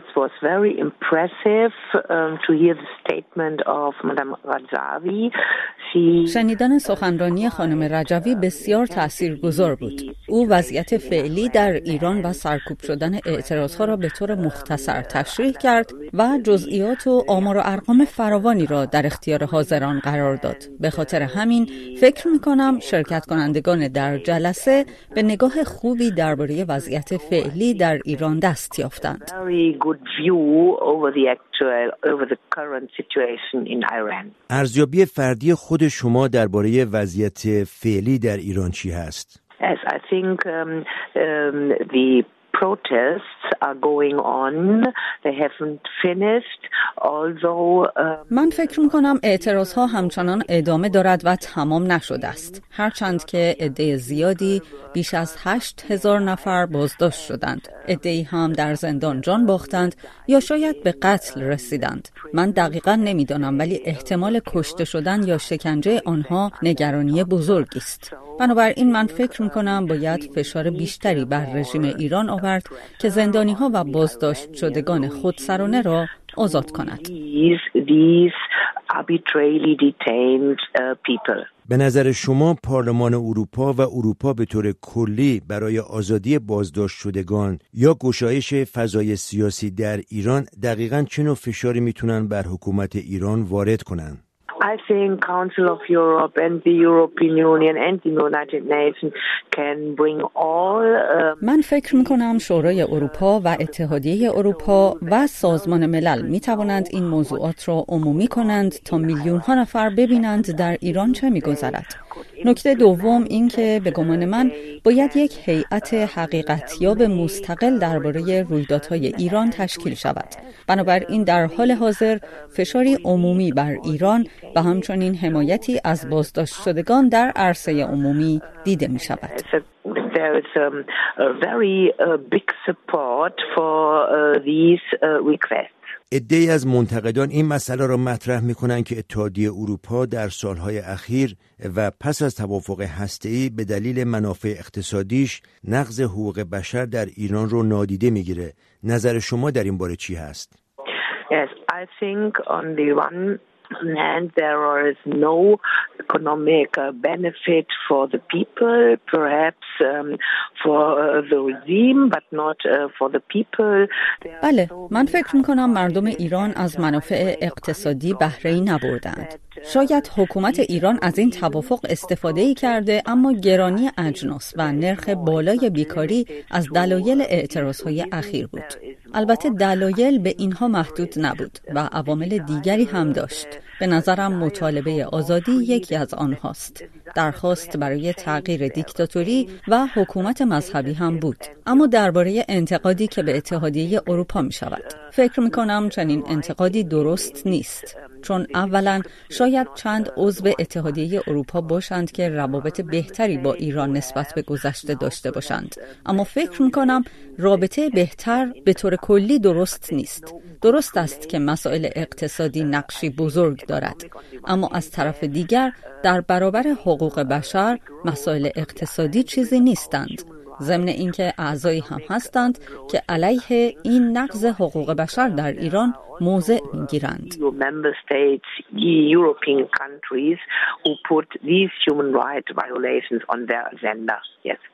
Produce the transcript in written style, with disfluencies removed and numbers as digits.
it was very impressive to hear the statement of Madame Rajavi. شنیدن سخنرانی خانم رجوی بسیار تاثیرگذار بود. او وضعیت فعلی در ایران و سرکوب شدن اعتراضها را به طور مختصر تشریح کرد و جزئیات و آمار و ارقام فراوانی را در اختیار حاضران قرار داد. به خاطر همین فکر می‌کنم شرکت کنندگان در جلسه به نگاه خوبی درباره وضعیت فعلی در ایران دست یافتند. ارزیابی فردی خود شما درباره وضعیت فعلی در ایران چی هست؟ Yes, I think the protests are going on. They haven't finished. Although من فکر می‌کنم اعتراضها همچنان ادامه دارد و تمام نشده است. هرچند که عده زیادی بیش از 8,000 نفر بازداشت شدند. عده‌ای هم در زندان جان باختند یا شاید به قتل رسیدند. من دقیقاً نمی‌دانم ولی احتمال کشته شدن یا شکنجه آنها نگرانی بزرگی است. بنابراین من فکر می‌کنم باید فشار بیشتری بر رژیم ایران آورد که زندانی‌ها و بازداشت شدگان خودسرانه را آزاد کند. به نظر شما پارلمان اروپا و اروپا به طور کلی برای آزادی بازداشت شدگان یا گشایش فضای سیاسی در ایران دقیقاً چه نوع فشاری میتونن بر حکومت ایران وارد کنن؟ I think Council of Europe and the European Union and the United Nations can bring all من فکر می‌کنم شورای اروپا و اتحادیه اروپا و سازمان ملل می‌توانند این موضوعات را عمومی کنند تا میلیون‌ها نفر ببینند در ایران چه می‌گذرد. نکته دوم این که به گمان من باید یک هیئت حقیقتیاب مستقل درباره رویدادهای ایران تشکیل شود. بنابراین در حال حاضر فشاری عمومی بر ایران و همچنین حمایتی از بازداشت شدگان در عرصه عمومی دیده می شود. There is a very big support for these requests. عده‌ای از منتقدان این مسئله را مطرح می‌کنند که اتحادیه اروپا در سالهای اخیر و پس از توافق هسته‌ای به دلیل منافع اقتصادیش نقض حقوق بشر در ایران رو نادیده می‌گیره. نظر شما در این باره چی هست؟ Yes, I think on the one hand there is no economic benefit for the people, perhaps for the regime, but not for the people. بله، من فکر می‌کنم مردم ایران از منافع اقتصادی بهره‌ای نبردند. شاید حکومت ایران از این توافق استفاده‌ای کرده، اما گرانی اجناس و نرخ بالای بیکاری از دلایل اعتراضهای اخیر بود. البته دلایل به اینها محدود نبود و عوامل دیگری هم داشت. به نظرم مطالبه آزادی یکی از آنهاست. درخواست برای تغییر دیکتاتوری و حکومت مذهبی هم بود. اما درباره انتقادی که به اتحادیه اروپا می شود. فکر می کنم چنین انتقادی درست نیست. چون اولا شاید چند عضو اتحادیه اروپا باشند که روابط بهتری با ایران نسبت به گذشته داشته باشند. اما فکر می کنم رابطه بهتر به طور کلی درست نیست. درست است که مسائل اقتصادی نقشی بزرگ دارد. اما از طرف دیگر در برابر حقوق بشر مسائل اقتصادی چیزی نیستند. ضمن اینکه اعضایی هم هستند که علیه این نقض حقوق بشر در ایران موضع می‌گیرند. Member states, European countries who put these human rights violations on their agenda. Yes.